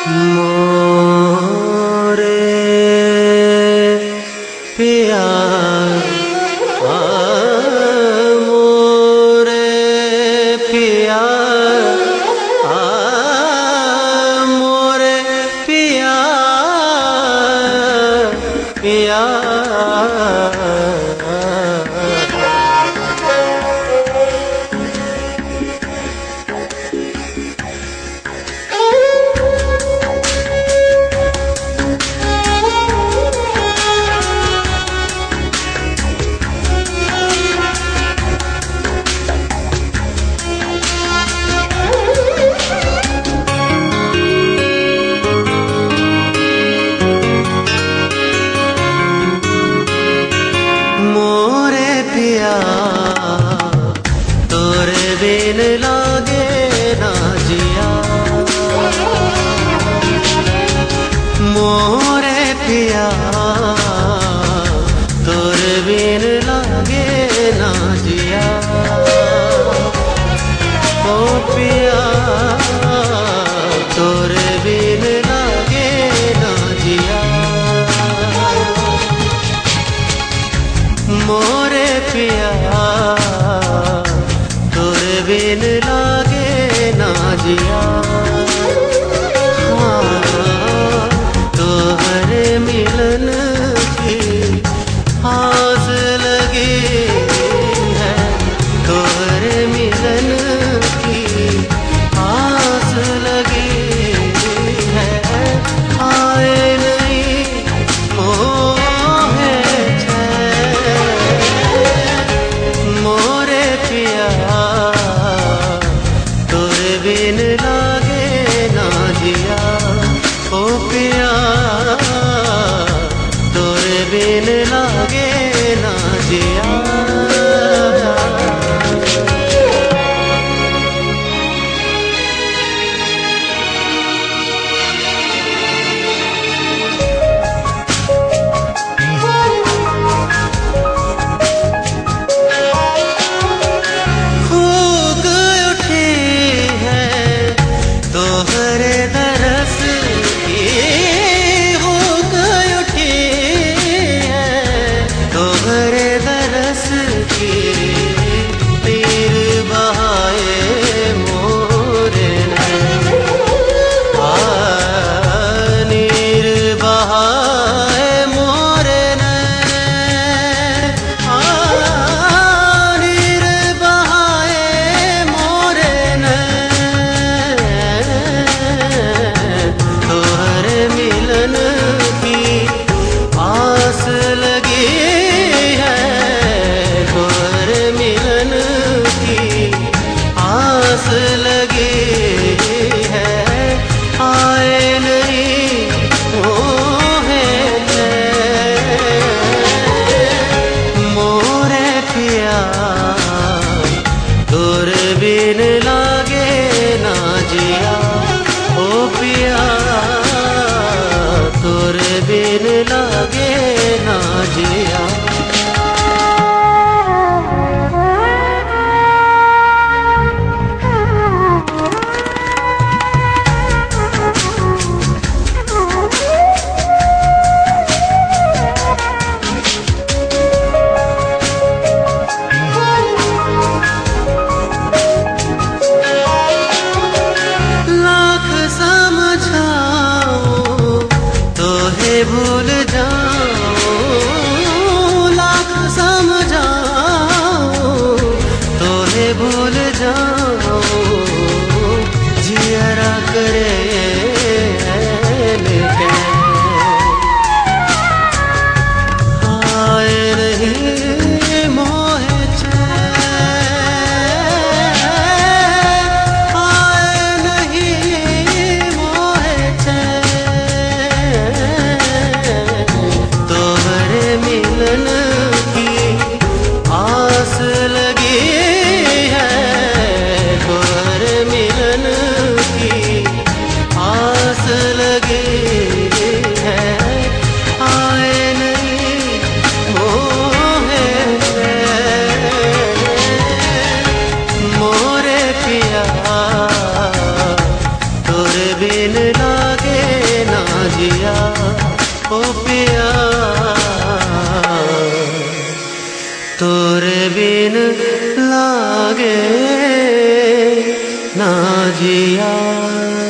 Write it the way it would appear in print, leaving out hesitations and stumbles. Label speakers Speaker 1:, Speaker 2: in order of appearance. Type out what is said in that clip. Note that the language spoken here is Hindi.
Speaker 1: मोरे पिया मोरे पिया मोरे पिया पिया तोरे बिन लागे ना जिया मोरे पिया तोरे बिन लागे ना जिया ओ पिया तोरे बिन लागे ना जिया मोरे पिया तोरे बिन लागे ना जिया तोहरे मिलन की आस लगी है तोहरे मिलन की आस लगी है आए नहीं मोहे मोरे पिया तोरे बिन लागे ना जिया ओ पिया तोरे बिन लागे ना जिया तोहरे दरस की हो गई उठी है तोहरे दरस की तीर बहाए मोरे नीर बहाए मोरे नीर बहाए मोरे तोहरे मिलन की आस लगी है तोहरे मिलन की आस लगी है आए नहीं मोहे मोरे पिया तोरे बिन लागे ना जिया ओ पिया तोरे बिन लागे ना जिया भूल जाओ लाख समझाओ तोहे भूल जाओ जियरा करे आए नहीं मोहे आए नहीं मोहे मिलन की आस लगी है तोहरे मिलन की तोरे बिन लागे ना जिया।